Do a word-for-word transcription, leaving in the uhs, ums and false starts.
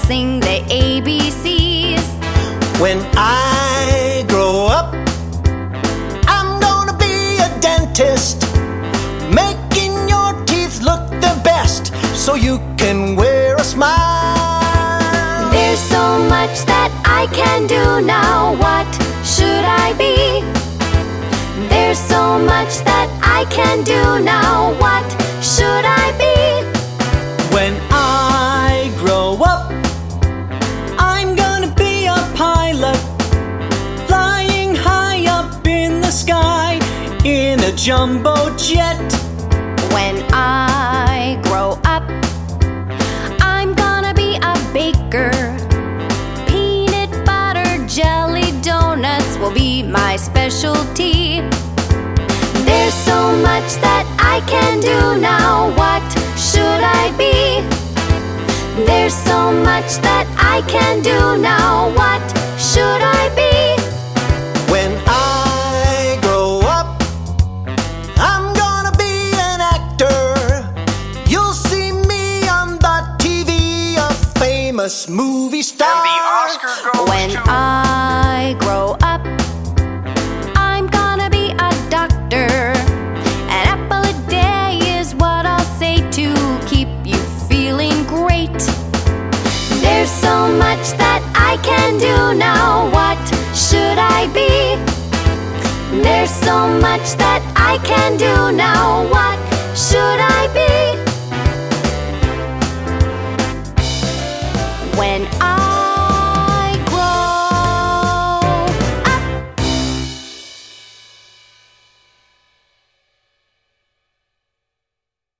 sing the A B Cs. When I grow up, I'm gonna be a dentist, making your teeth look the best so you can wear a smile. There's so much that I can do now. What should I be? There's so much that I can do now. What should I be? When I grow up, I'm gonna be a pilot, flying high up in the sky in a jumbo jet. When I grow up, I'm gonna be a baker. Peanut butter jelly donuts will be my specialty. There's so much that I can do now. What should I be? There's so much that I can do now. What should I be? When I grow up, I'm gonna be an actor. You'll see me on the T V, a famous movie star. And the Oscar goes When to... I grow up, I'm gonna be a doctor. An apple a day is what I'll say to keep you feeling great. There's so much that I can do now. What should I be? There's so much that I can do now. What should I be?